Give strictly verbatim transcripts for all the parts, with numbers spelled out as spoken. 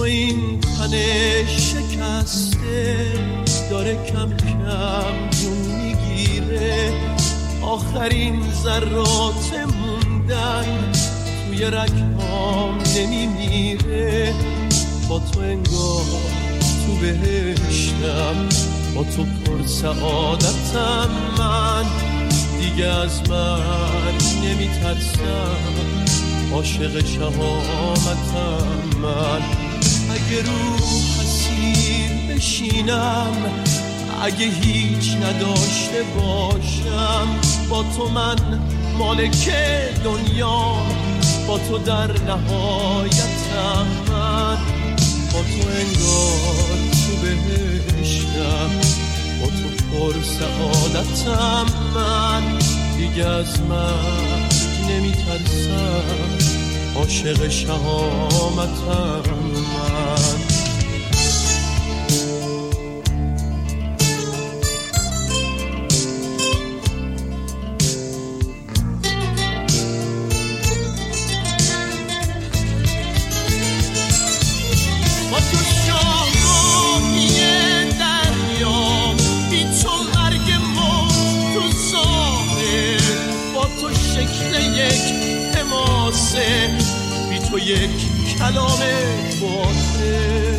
این تن شکسته داره کم کم جون میگیره، آخرین ذرات موندن توی رگهام نمیمیره. با تو انگار تو بهشتم، با تو پر سعادتم، من دیگه از مرگ نمیترسم، عاشق شهامتم. من اگه رو حسیر بشینم، اگه هیچ نداشته باشم، با تو من مالک دنیا، با تو در نهایتم. من با تو انگار تو بهشتم، با تو پر سعادتم، من دیگه از مرگ نمیترسم، عاشق شهامتم. من بی تو یک کلام باطل،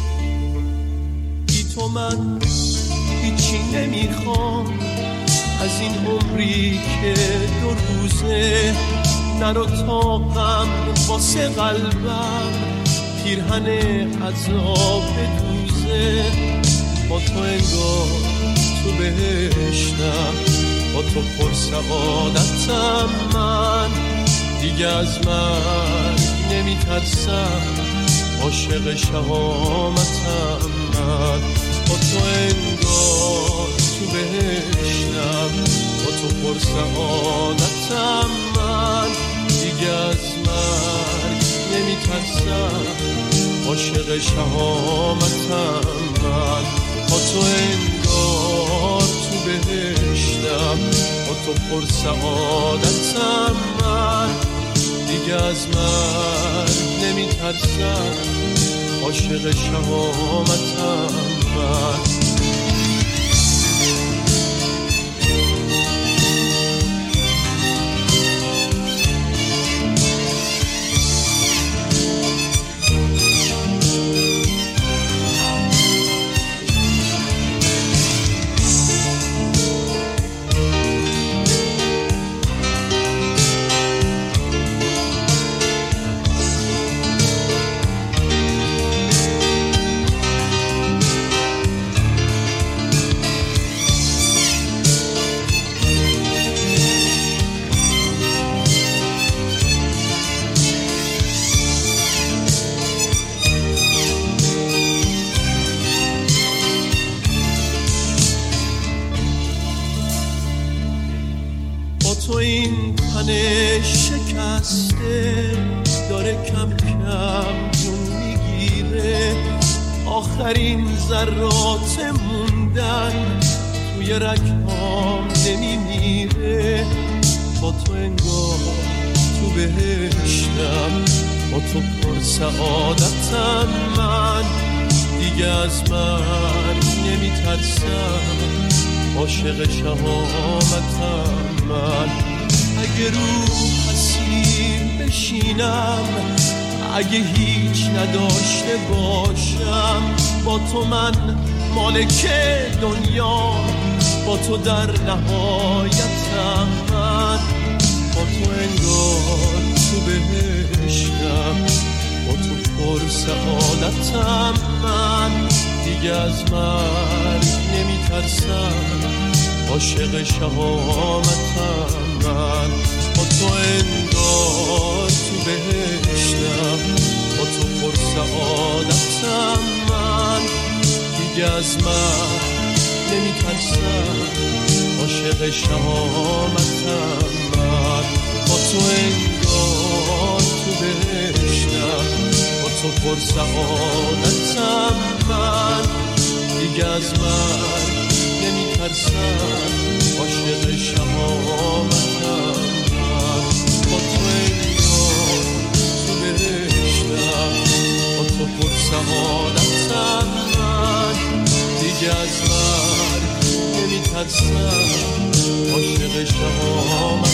بی تو من هیچی نمیخوام از این عمری که دو روزه. نرو طاقم واسه قلبم پیرهن عذاب دوزه. با تو انگار تو بهشتم، با تو پر سعادتم، من دیگه از مرگ نمیترسم، عاشق شهامتم. من با تو انگار تو بهشتم، با تو پر سعادتم، من دیگه از مرگ نمیترسم، عاشق شهامتم. من با تو انگار تو بهشتم، با تو پر سعادتم، من دیگه از مرگ نمیترسم، عاشق شهامتم. من تو این تن شکسته داره کم کم جون میگیره، آخرین ذرات موندن توی رگهام نمیمیره. با تو انگار تو بهشتم، با تو پر سعادتم، من دیگه از مرگ نمیترسم، عاشق شهامتم. من اگه رو حسیر بشینم، اگه هیچ نداشته باشم، با تو من مالک دنیا، با تو در نهایتم. من با تو انگار تو بهشتم، با تو پر سعادتم، من دیگه از مرگ نمیترسم، عاشق شهامتم. من با تو انگار تو بهشتم، با تو پر سعادتم، من دیگه از مرگ نمیترسم، عاشق شهامتم. من با تو انگار تو بهشتم، با تو پر سعادتم، من دیگه از مرگ نمیترسم، عاشق شهامتم. من با تو انگار تو بهشتم، با تو پر سعادتم من دیگه از مرگ نمیترسم عاشق شما